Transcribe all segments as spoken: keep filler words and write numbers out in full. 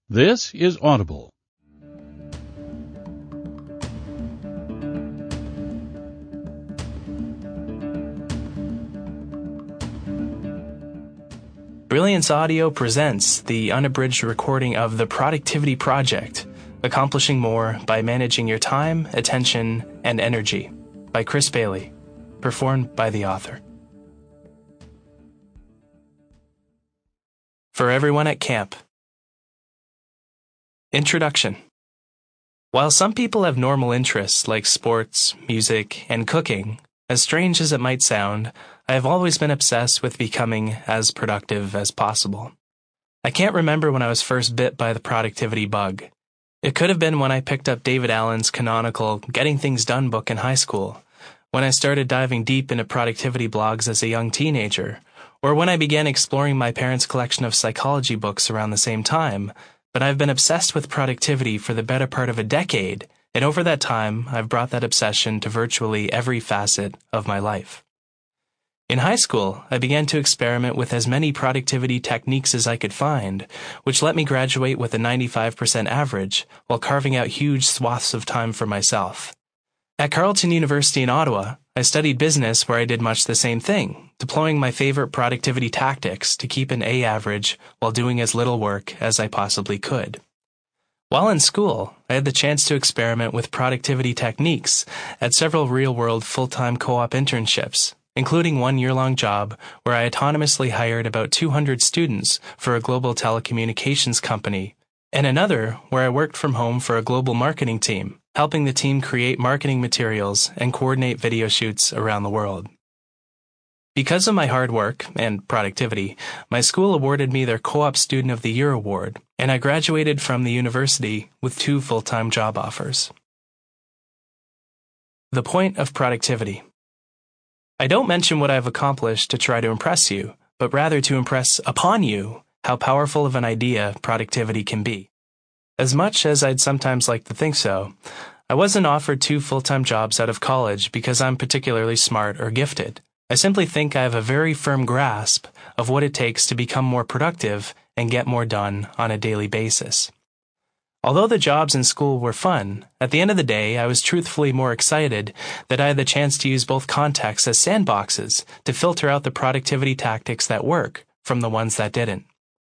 This is Audible. Brilliance Audio presents the unabridged recording of The Productivity Project, Accomplishing More by Managing Your Time, Attention, and Energy, by Chris Bailey, performed by the author. For everyone at camp. Introduction. While some people have normal interests like sports, music, and cooking, as strange as it might sound, I have always been obsessed with becoming as productive as possible. I can't remember when I was first bit by the productivity bug. It could have been when I picked up David Allen's canonical Getting Things Done book in high school, when I started diving deep into productivity blogs as a young teenager, or when I began exploring my parents' collection of psychology books around the same time. But I've been obsessed with productivity for the better part of a decade, and over that time, I've brought that obsession to virtually every facet of my life. In high school, I began to experiment with as many productivity techniques as I could find, which let me graduate with a ninety-five percent average while carving out huge swaths of time for myself. At Carleton University in Ottawa, I studied business where I did much the same thing, deploying my favorite productivity tactics to keep an A average while doing as little work as I possibly could. While in school, I had the chance to experiment with productivity techniques at several real-world full-time co-op internships, including one year-long job where I autonomously hired about two hundred students for a global telecommunications company, and another where I worked from home for a global marketing team, helping the team create marketing materials and coordinate video shoots around the world. Because of my hard work and productivity, my school awarded me their Co-op Student of the Year award, and I graduated from the university with two full-time job offers. The point of productivity. I don't mention what I've accomplished to try to impress you, but rather to impress upon you how powerful of an idea productivity can be. As much as I'd sometimes like to think so, I wasn't offered two full-time jobs out of college because I'm particularly smart or gifted. I simply think I have a very firm grasp of what it takes to become more productive and get more done on a daily basis. Although the jobs in school were fun, at the end of the day I was truthfully more excited that I had the chance to use both contexts as sandboxes to filter out the productivity tactics that work from the ones that didn't.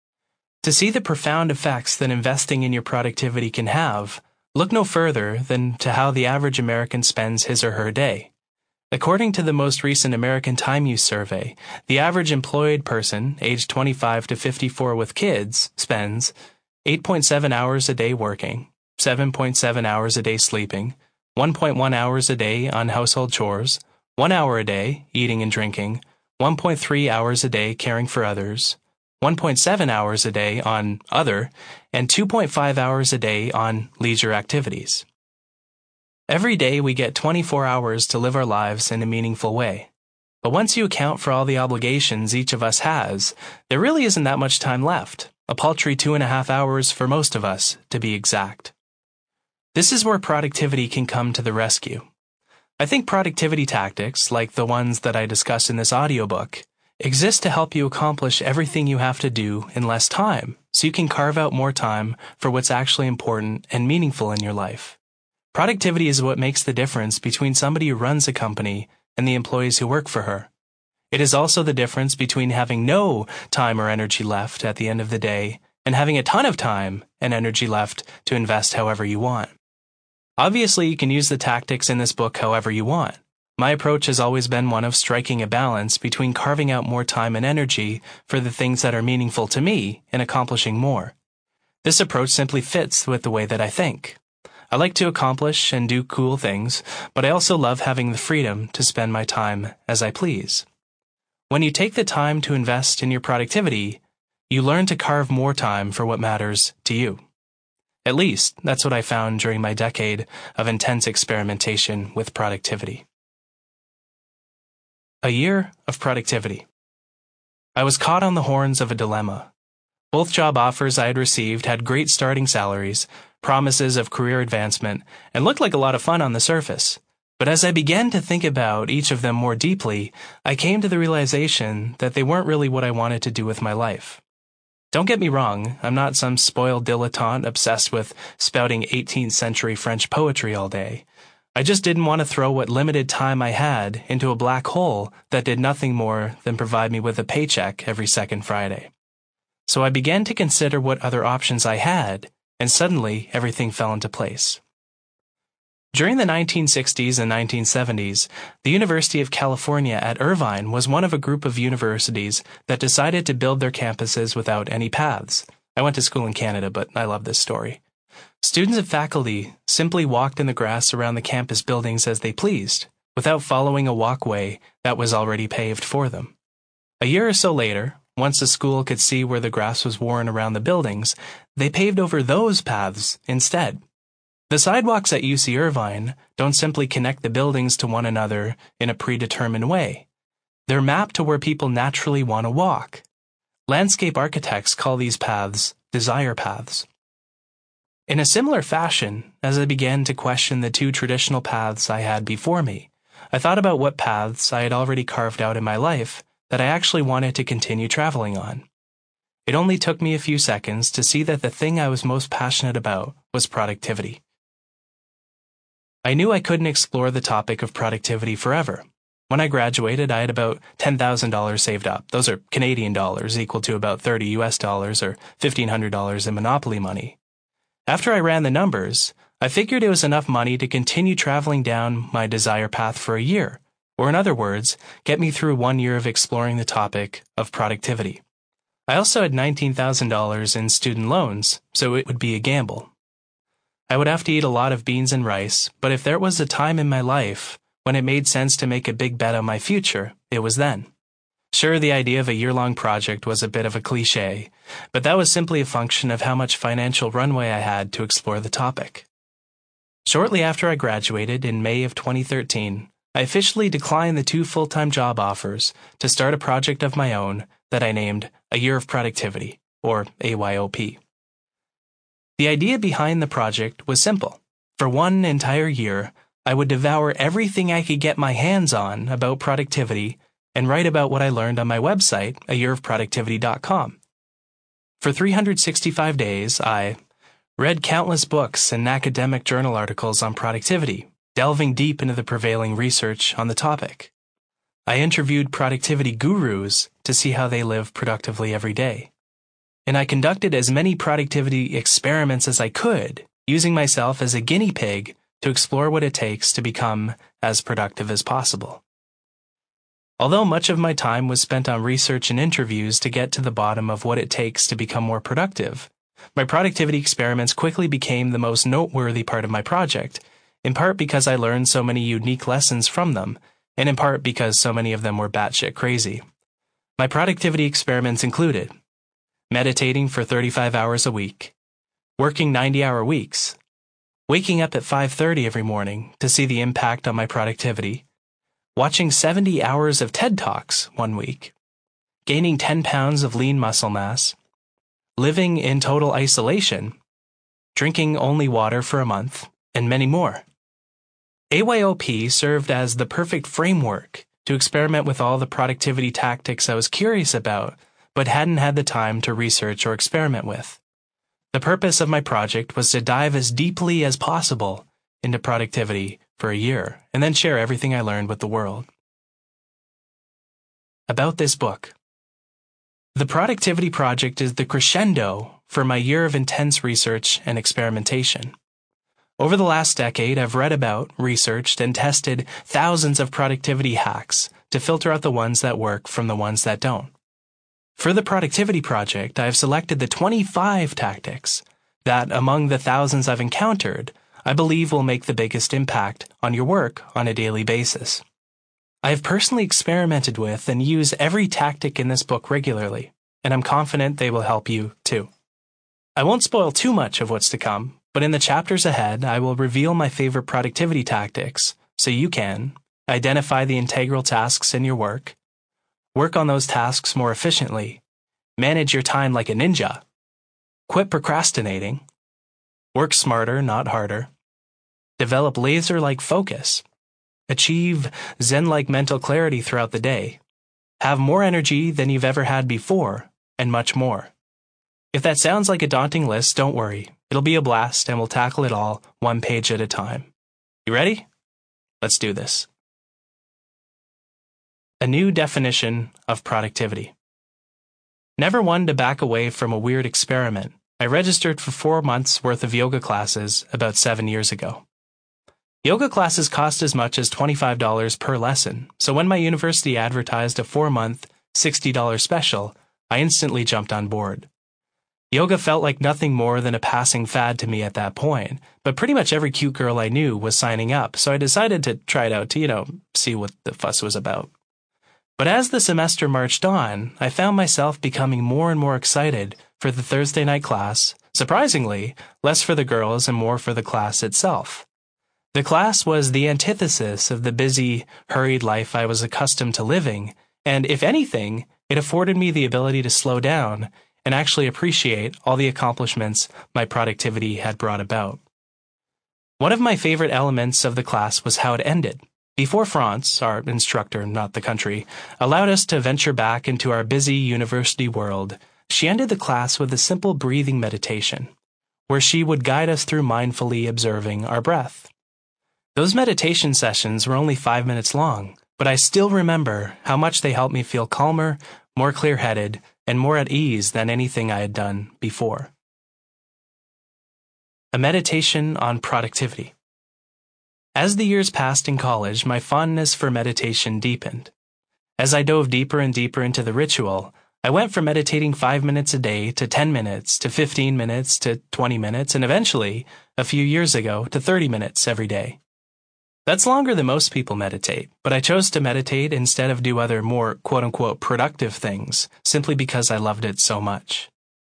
To see the profound effects that investing in your productivity can have, look no further than to how the average American spends his or her day. According to the most recent American Time Use Survey, the average employed person, aged twenty-five to fifty-four with kids, spends eight point seven hours a day working, seven point seven hours a day sleeping, one point one hours a day on household chores, one hour a day eating and drinking, one point three hours a day caring for others, one point seven hours a day on other, and two point five hours a day on leisure activities. Every day we get twenty-four hours to live our lives in a meaningful way. But once you account for all the obligations each of us has, there really isn't that much time left, a paltry two and a half hours for most of us, to be exact. This is where productivity can come to the rescue. I think productivity tactics, like the ones that I discuss in this audiobook, exist to help you accomplish everything you have to do in less time, so you can carve out more time for what's actually important and meaningful in your life. Productivity is what makes the difference between somebody who runs a company and the employees who work for her. It is also the difference between having no time or energy left at the end of the day and having a ton of time and energy left to invest however you want. Obviously, you can use the tactics in this book however you want. My approach has always been one of striking a balance between carving out more time and energy for the things that are meaningful to me and accomplishing more. This approach simply fits with the way that I think. I like to accomplish and do cool things, but I also love having the freedom to spend my time as I please. When you take the time to invest in your productivity, you learn to carve more time for what matters to you. At least, that's what I found during my decade of intense experimentation with productivity. A year of productivity. I was caught on the horns of a dilemma. Both job offers I had received had great starting salaries, promises of career advancement, and looked like a lot of fun on the surface. But as I began to think about each of them more deeply, I came to the realization that they weren't really what I wanted to do with my life. Don't get me wrong, I'm not some spoiled dilettante obsessed with spouting eighteenth century French poetry all day. I just didn't want to throw what limited time I had into a black hole that did nothing more than provide me with a paycheck every second Friday. So I began to consider what other options I had, and suddenly everything fell into place. During the nineteen sixties and nineteen seventies, the University of California at Irvine was one of a group of universities that decided to build their campuses without any paths. I went to school in Canada, but I love this story. Students and faculty simply walked in the grass around the campus buildings as they pleased, without following a walkway that was already paved for them. A year or so later, once the school could see where the grass was worn around the buildings, they paved over those paths instead. The sidewalks at U C Irvine don't simply connect the buildings to one another in a predetermined way. They're mapped to where people naturally want to walk. Landscape architects call these paths desire paths. In a similar fashion, as I began to question the two traditional paths I had before me, I thought about what paths I had already carved out in my life that I actually wanted to continue traveling on. It only took me a few seconds to see that the thing I was most passionate about was productivity. I knew I couldn't explore the topic of productivity forever. When I graduated, I had about ten thousand dollars saved up. Those are Canadian dollars, equal to about thirty U S dollars or fifteen hundred dollars in Monopoly money. After I ran the numbers, I figured it was enough money to continue traveling down my desire path for a year, or in other words, get me through one year of exploring the topic of productivity. I also had nineteen thousand dollars in student loans, so it would be a gamble. I would have to eat a lot of beans and rice, but if there was a time in my life when it made sense to make a big bet on my future, it was then. Sure, the idea of a year-long project was a bit of a cliche, but that was simply a function of how much financial runway I had to explore the topic. Shortly after I graduated in May of twenty thirteen, I officially declined the two full-time job offers to start a project of my own that I named A Year of Productivity, or A Y O P. The idea behind the project was simple. For one entire year, I would devour everything I could get my hands on about productivity and write about what I learned on my website, a year of productivity dot com. For three hundred sixty-five days, I read countless books and academic journal articles on productivity, delving deep into the prevailing research on the topic. I interviewed productivity gurus to see how they live productively every day. And I conducted as many productivity experiments as I could, using myself as a guinea pig to explore what it takes to become as productive as possible. Although much of my time was spent on research and interviews to get to the bottom of what it takes to become more productive, my productivity experiments quickly became the most noteworthy part of my project, in part because I learned so many unique lessons from them, and in part because so many of them were batshit crazy. My productivity experiments included meditating for thirty-five hours a week, working ninety-hour weeks, waking up at five thirty every morning to see the impact on my productivity, watching seventy hours of TED Talks one week, gaining ten pounds of lean muscle mass, living in total isolation, drinking only water for a month, and many more. A Y O P served as the perfect framework to experiment with all the productivity tactics I was curious about but hadn't had the time to research or experiment with. The purpose of my project was to dive as deeply as possible into productivity for a year and then share everything I learned with the world. About this book. The Productivity Project is the crescendo for my year of intense research and experimentation. Over the last decade, I've read about, researched, and tested thousands of productivity hacks to filter out the ones that work from the ones that don't. For the Productivity Project, I have selected the twenty-five tactics that, among the thousands I've encountered, I believe will make the biggest impact on your work on a daily basis. I have personally experimented with and use every tactic in this book regularly, and I'm confident they will help you too. I won't spoil too much of what's to come, but in the chapters ahead, I will reveal my favorite productivity tactics so you can identify the integral tasks in your work, work on those tasks more efficiently, manage your time like a ninja, quit procrastinating, work smarter, not harder, develop laser-like focus, achieve Zen-like mental clarity throughout the day, have more energy than you've ever had before, and much more. If that sounds like a daunting list, don't worry. It'll be a blast and we'll tackle it all one page at a time. You ready? Let's do this. A new definition of productivity. Never one to back away from a weird experiment, I registered for four months worth of yoga classes about seven years ago. Yoga classes cost as much as twenty-five dollars per lesson, so when my university advertised a four-month, sixty dollars special, I instantly jumped on board. Yoga felt like nothing more than a passing fad to me at that point, but pretty much every cute girl I knew was signing up, so I decided to try it out to, you know, see what the fuss was about. But as the semester marched on, I found myself becoming more and more excited for the Thursday night class, surprisingly, less for the girls and more for the class itself. The class was the antithesis of the busy, hurried life I was accustomed to living, and if anything, it afforded me the ability to slow down and actually appreciate all the accomplishments my productivity had brought about. One of my favorite elements of the class was how it ended. Before France, our instructor, not the country, allowed us to venture back into our busy university world, she ended the class with a simple breathing meditation, where she would guide us through mindfully observing our breath. Those meditation sessions were only five minutes long, but I still remember how much they helped me feel calmer, more clear-headed, and more at ease than anything I had done before. A meditation on productivity. As the years passed in college, my fondness for meditation deepened. As I dove deeper and deeper into the ritual, I went from meditating five minutes a day to ten minutes to fifteen minutes to twenty minutes and eventually, a few years ago, to thirty minutes every day. That's longer than most people meditate, but I chose to meditate instead of do other more quote-unquote productive things simply because I loved it so much.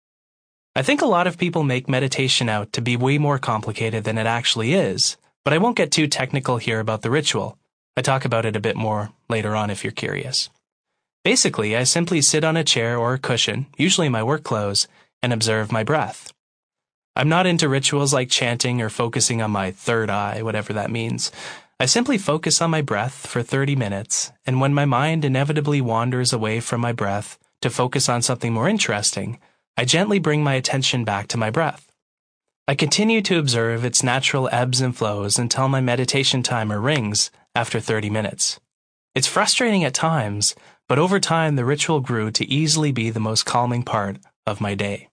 I think a lot of people make meditation out to be way more complicated than it actually is, but I won't get too technical here about the ritual. I talk about it a bit more later on if you're curious. Basically, I simply sit on a chair or a cushion, usually my work clothes, and observe my breath. I'm not into rituals like chanting or focusing on my third eye, whatever that means. I simply focus on my breath for thirty minutes, and when my mind inevitably wanders away from my breath to focus on something more interesting, I gently bring my attention back to my breath. I continue to observe its natural ebbs and flows until my meditation timer rings after thirty minutes. It's frustrating at times, but over time the ritual grew to easily be the most calming part of my day.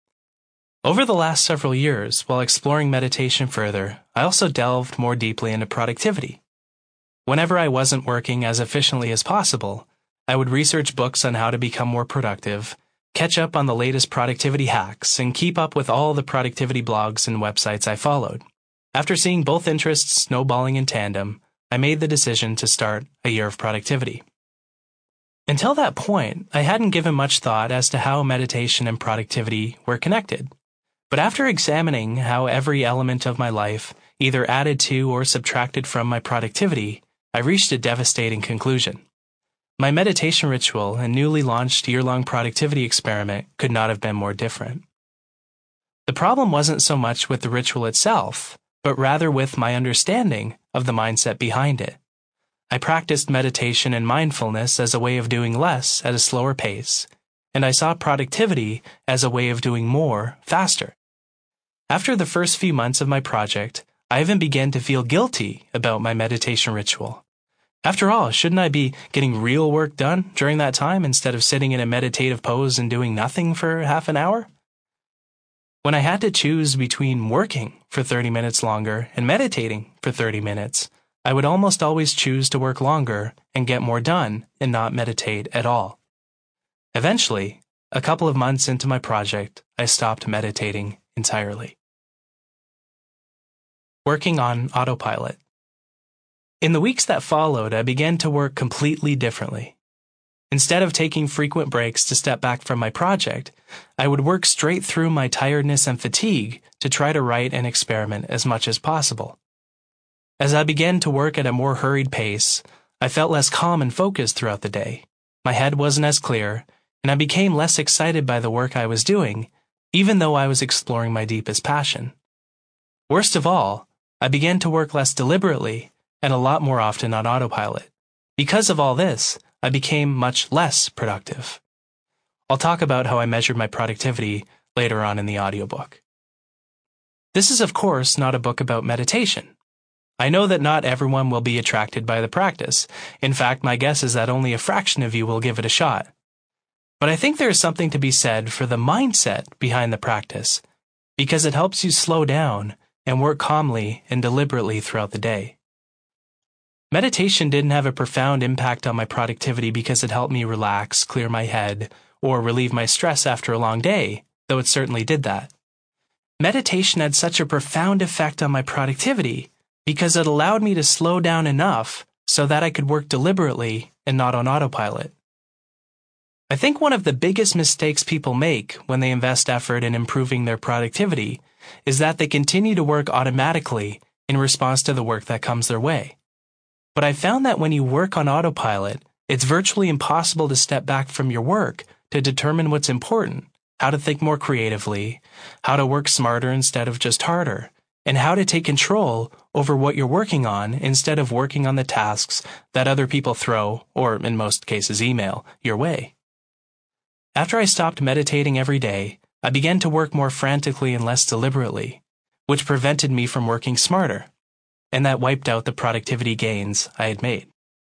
Over the last several years, while exploring meditation further, I also delved more deeply into productivity. Whenever I wasn't working as efficiently as possible, I would research books on how to become more productive, catch up on the latest productivity hacks, and keep up with all the productivity blogs and websites I followed. After seeing both interests snowballing in tandem, I made the decision to start a year of productivity. Until that point, I hadn't given much thought as to how meditation and productivity were connected. But after examining how every element of my life either added to or subtracted from my productivity, I reached a devastating conclusion. My meditation ritual and newly launched year-long productivity experiment could not have been more different. The problem wasn't so much with the ritual itself, but rather with my understanding of the mindset behind it. I practiced meditation and mindfulness as a way of doing less at a slower pace, and I saw productivity as a way of doing more faster. After the first few months of my project, I even began to feel guilty about my meditation ritual. After all, shouldn't I be getting real work done during that time instead of sitting in a meditative pose and doing nothing for half an hour? When I had to choose between working for thirty minutes longer and meditating for thirty minutes, I would almost always choose to work longer and get more done and not meditate at all. Eventually, a couple of months into my project, I stopped meditating entirely. Working on autopilot. In the weeks that followed, I began to work completely differently. Instead of taking frequent breaks to step back from my project, I would work straight through my tiredness and fatigue to try to write and experiment as much as possible. As I began to work at a more hurried pace, I felt less calm and focused throughout the day. My head wasn't as clear, and I became less excited by the work I was doing, even though I was exploring my deepest passion. Worst of all, I began to work less deliberately and a lot more often on autopilot. Because of all this, I became much less productive. I'll talk about how I measured my productivity later on in the audiobook. This is, of course, not a book about meditation. I know that not everyone will be attracted by the practice. In fact, my guess is that only a fraction of you will give it a shot. But I think there is something to be said for the mindset behind the practice, because it helps you slow down and work calmly and deliberately throughout the day. Meditation didn't have a profound impact on my productivity because it helped me relax, clear my head, or relieve my stress after a long day, though it certainly did that. Meditation had such a profound effect on my productivity because it allowed me to slow down enough so that I could work deliberately and not on autopilot. I think one of the biggest mistakes people make when they invest effort in improving their productivity is that they continue to work automatically in response to the work that comes their way. But I found that when you work on autopilot, it's virtually impossible to step back from your work to determine what's important, how to think more creatively, how to work smarter instead of just harder, and how to take control over what you're working on instead of working on the tasks that other people throw, or in most cases email, your way. After I stopped meditating every day, I began to work more frantically and less deliberately, which prevented me from working smarter, and that wiped out the productivity gains I had made.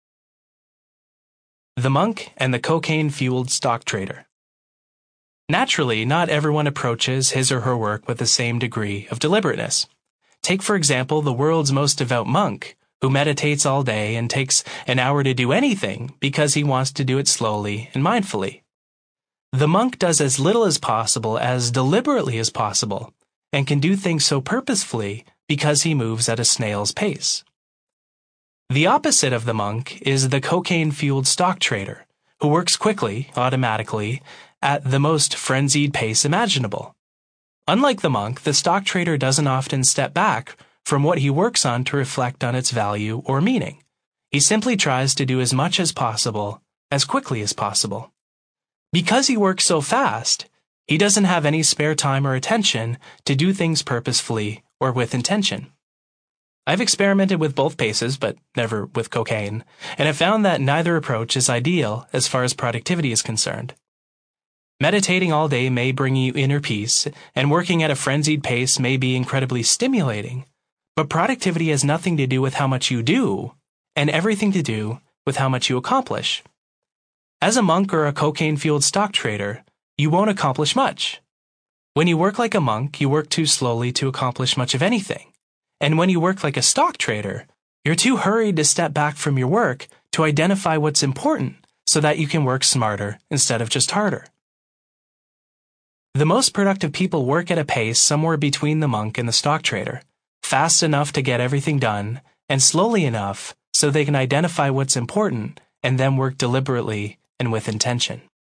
The Monk and the Cocaine-Fueled Stock Trader. Naturally, not everyone approaches his or her work with the same degree of deliberateness. Take, for example, the world's most devout monk, who meditates all day and takes an hour to do anything because he wants to do it slowly and mindfully. The monk does as little as possible, as deliberately as possible, and can do things so purposefully because he moves at a snail's pace. The opposite of the monk is the cocaine-fueled stock trader, who works quickly, automatically, at the most frenzied pace imaginable. Unlike the monk, the stock trader doesn't often step back from what he works on to reflect on its value or meaning. He simply tries to do as much as possible, as quickly as possible. Because he works so fast, he doesn't have any spare time or attention to do things purposefully or with intention. I've experimented with both paces, but never with cocaine, and have found that neither approach is ideal as far as productivity is concerned. Meditating all day may bring you inner peace, and working at a frenzied pace may be incredibly stimulating, but productivity has nothing to do with how much you do, and everything to do with how much you accomplish. As a monk or a cocaine-fueled stock trader, you won't accomplish much. When you work like a monk, you work too slowly to accomplish much of anything. And when you work like a stock trader, you're too hurried to step back from your work to identify what's important so that you can work smarter instead of just harder. The most productive people work at a pace somewhere between the monk and the stock trader, fast enough to get everything done, and slowly enough so they can identify what's important and then work deliberately and with intention.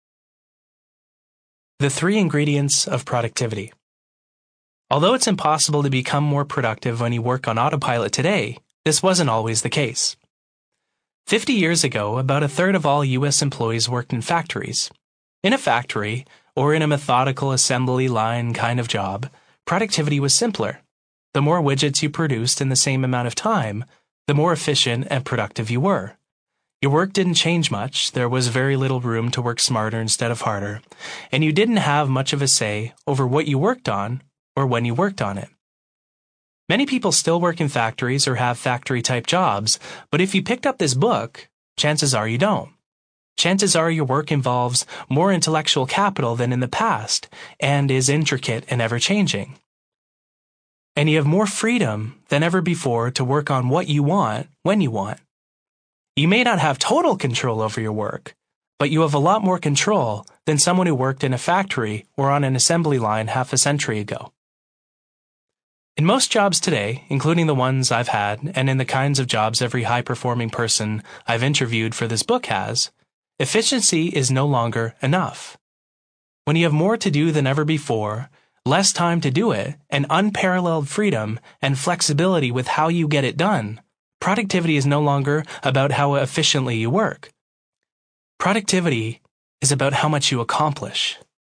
The three ingredients of productivity. Although it's impossible to become more productive when you work on autopilot today, this wasn't always the case. Fifty years ago, about a third of all U S employees worked in factories. In a factory, or in a methodical assembly line kind of job, productivity was simpler. The more widgets you produced in the same amount of time, the more efficient and productive you were. Your work didn't change much, there was very little room to work smarter instead of harder, and you didn't have much of a say over what you worked on or when you worked on it. Many people still work in factories or have factory-type jobs, but if you picked up this book, chances are you don't. Chances are your work involves more intellectual capital than in the past and is intricate and ever-changing. And you have more freedom than ever before to work on what you want when you want. You may not have total control over your work, but you have a lot more control than someone who worked in a factory or on an assembly line half a century ago. In most jobs today, including the ones I've had and in the kinds of jobs every high-performing person I've interviewed for this book has, efficiency is no longer enough. When you have more to do than ever before, less time to do it, and unparalleled freedom and flexibility with how you get it done, productivity is no longer about how efficiently you work. Productivity is about how much you accomplish.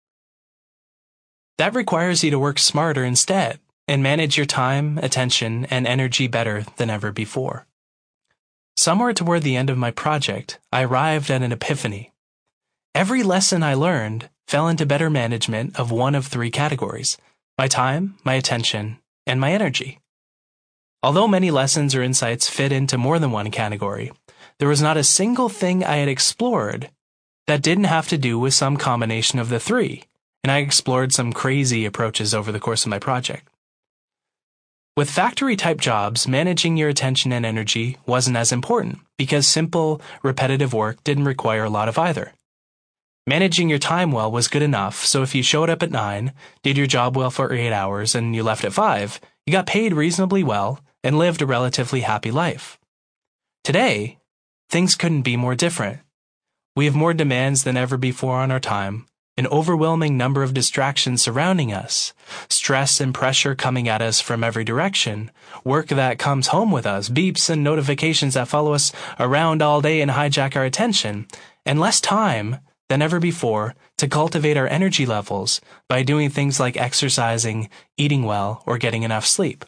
That requires you to work smarter instead and manage your time, attention, and energy better than ever before. Somewhere toward the end of my project, I arrived at an epiphany. Every lesson I learned fell into better management of one of three categories: my time, my attention, and my energy. Although many lessons or insights fit into more than one category, there was not a single thing I had explored that didn't have to do with some combination of the three, and I explored some crazy approaches over the course of my project. With factory-type jobs, managing your attention and energy wasn't as important because simple, repetitive work didn't require a lot of either. Managing your time well was good enough, so if you showed up at nine, did your job well for eight hours, and you left at five, you got paid reasonably well and lived a relatively happy life. Today, things couldn't be more different. We have more demands than ever before on our time, an overwhelming number of distractions surrounding us, stress and pressure coming at us from every direction, work that comes home with us, beeps and notifications that follow us around all day and hijack our attention, and less time than ever before to cultivate our energy levels by doing things like exercising, eating well, or getting enough sleep.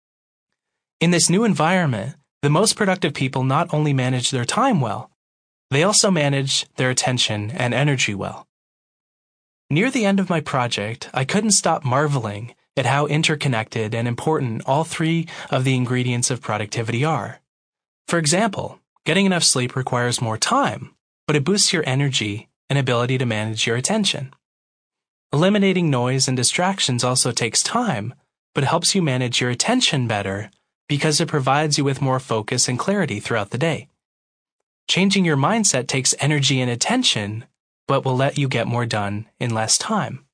In this new environment, the most productive people not only manage their time well, they also manage their attention and energy well. Near the end of my project, I couldn't stop marveling at how interconnected and important all three of the ingredients of productivity are. For example, getting enough sleep requires more time, but it boosts your energy and ability to manage your attention. Eliminating noise and distractions also takes time, but helps you manage your attention better because it provides you with more focus and clarity throughout the day. Changing your mindset takes energy and attention, but will let you get more done in less time.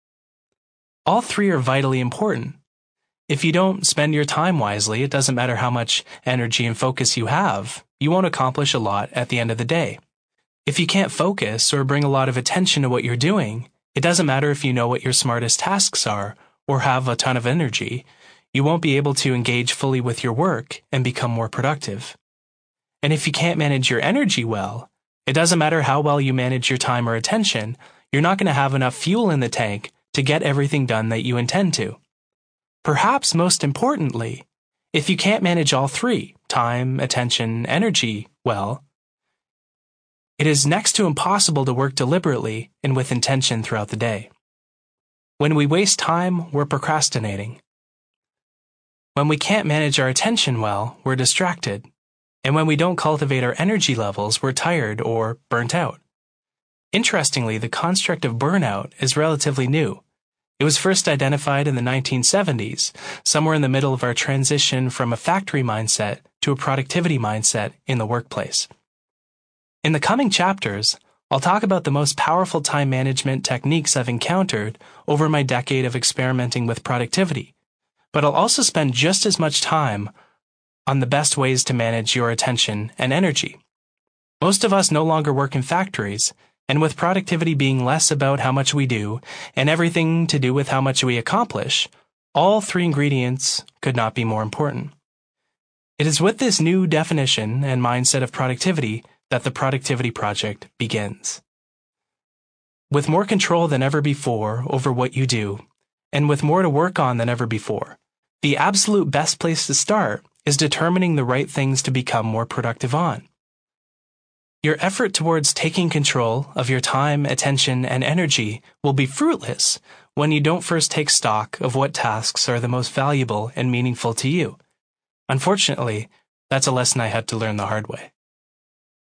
All three are vitally important. If you don't spend your time wisely, it doesn't matter how much energy and focus you have, you won't accomplish a lot at the end of the day. If you can't focus or bring a lot of attention to what you're doing, it doesn't matter if you know what your smartest tasks are or have a ton of energy, you won't be able to engage fully with your work and become more productive. And if you can't manage your energy well, it doesn't matter how well you manage your time or attention, you're not going to have enough fuel in the tank to get everything done that you intend to. Perhaps most importantly, if you can't manage all three, time, attention, energy, well, it is next to impossible to work deliberately and with intention throughout the day. When we waste time, we're procrastinating. When we can't manage our attention well, we're distracted. And when we don't cultivate our energy levels, we're tired or burnt out. Interestingly, the construct of burnout is relatively new. It was first identified in the nineteen seventies, somewhere in the middle of our transition from a factory mindset to a productivity mindset in the workplace. In the coming chapters, I'll talk about the most powerful time management techniques I've encountered over my decade of experimenting with productivity, but I'll also spend just as much time on the best ways to manage your attention and energy. Most of us no longer work in factories, and with productivity being less about how much we do and everything to do with how much we accomplish, all three ingredients could not be more important. It is with this new definition and mindset of productivity that the Productivity Project begins. With more control than ever before over what you do, and with more to work on than ever before, the absolute best place to start is determining the right things to become more productive on. Your effort towards taking control of your time, attention, and energy will be fruitless when you don't first take stock of what tasks are the most valuable and meaningful to you. Unfortunately, that's a lesson I had to learn the hard way.